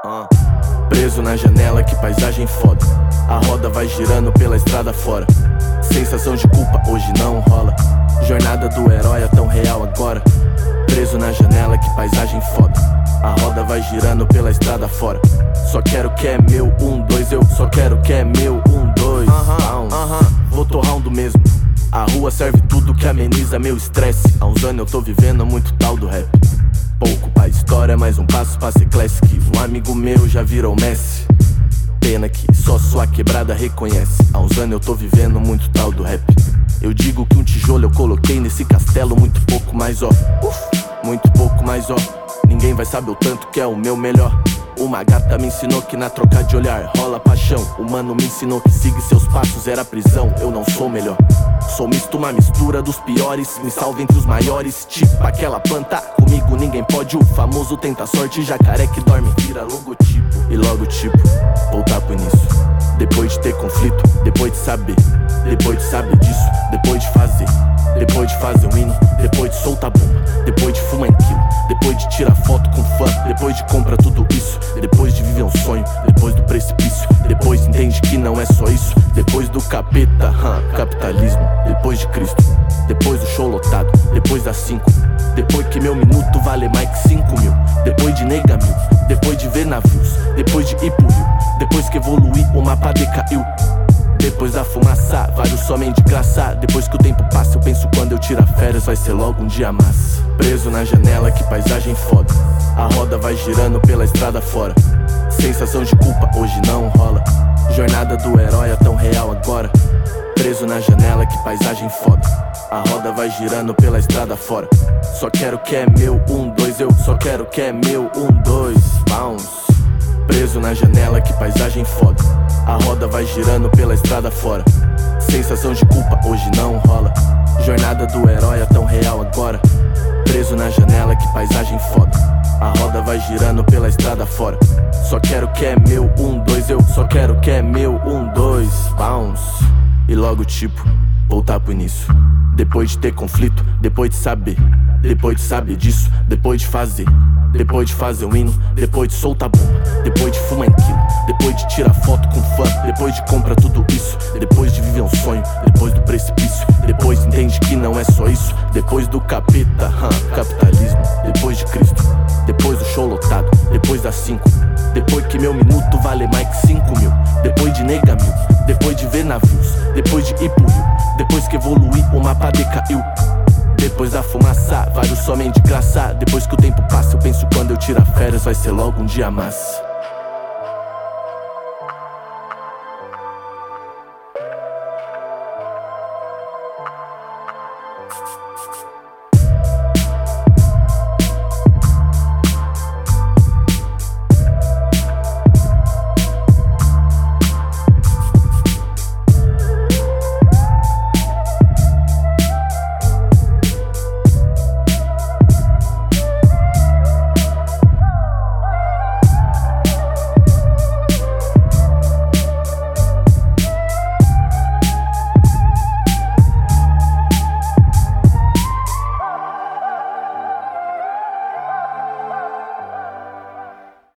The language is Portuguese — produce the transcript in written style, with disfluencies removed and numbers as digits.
Preso na janela, que paisagem foda. A roda vai girando pela estrada fora. Sensação de culpa hoje não rola. Jornada do herói é tão real agora. Preso na janela, que paisagem foda. A roda vai girando pela estrada fora. Só quero que é meu, 1, 2. Eu só quero que é meu, 1, 2. Vou torrar um do mesmo. A rua serve tudo que ameniza meu estresse. Há uns anos eu tô vivendo muito tal do rap. Pouco pra história, mais um passo pra ser classic. Um amigo meu já virou Messi. Pena que só sua quebrada reconhece. Há uns anos eu tô vivendo muito tal do rap. Eu digo que um tijolo eu coloquei nesse castelo. Muito pouco mais ó, muito pouco mais ó. Ninguém vai saber o tanto que é o meu melhor. Uma gata me ensinou que na troca de olhar rola paixão. O mano me ensinou que siga seus passos era prisão. Eu não sou melhor, sou misto, uma mistura dos piores. Me salva entre os maiores, tipo aquela planta. Comigo ninguém pode, o famoso tenta sorte. Jacaré que dorme, vira logotipo. E logo tipo, voltar pro início. Depois de ter conflito, depois de saber. Depois de saber disso, depois de fazer. Depois de fazer um hino, depois de soltar bomba. Depois de fumar em quilo, depois de tirar foto com fã. Depois de comprar tudo isso, depois de viver um sonho. Depois do precipício, depois entende que não é só isso. Depois do capeta, capitalismo. Depois de Cristo, depois do show lotado. Depois das 5, depois que meu minuto vale mais que 5 mil. Depois de nega mil, depois de ver navios. Depois de ir pro rio, depois que evoluí o mapa decaiu. Depois da fumaça, vários somem de graça. Depois que o tempo passa, eu penso quando eu tirar férias vai ser logo um dia massa. Preso na janela, que paisagem foda. A roda vai girando pela estrada fora. Sensação de culpa hoje não rola. Jornada do herói é tão real agora. Preso na janela, que paisagem foda. A roda vai girando pela estrada fora. Só quero que é meu, 1, 2. Eu só quero que é meu, 1, 2. Bounce. Preso na janela, que paisagem foda. A roda vai girando pela estrada fora. Sensação de culpa hoje não rola. Jornada do herói é tão real agora. Preso na janela, que paisagem foda. A roda vai girando pela estrada fora. Só quero que é meu, 1, 2. Eu só quero que é meu, 1, 2. Bounce. E logo tipo, voltar pro início. Depois de ter conflito, depois de saber. Depois de saber disso, depois de fazer. Depois de fazer um hino, depois de soltar bomba. Depois de fumar em quilo, depois de tirar foto com fã. Depois de comprar tudo isso, depois de viver um sonho. Depois do precipício, depois entende que não é só isso. Depois do capeta, capitalismo. Depois de Cristo, depois do show lotado. Depois das 5, depois que meu minuto vale mais que 5 mil. Depois de nega mil, depois de ver navios. Depois de ir pro rio, depois que evoluí o mapa decaiu. Depois da fumaça, vários somem de graça. Depois que o tempo passa, eu penso quando eu tirar férias vai ser logo um dia massa.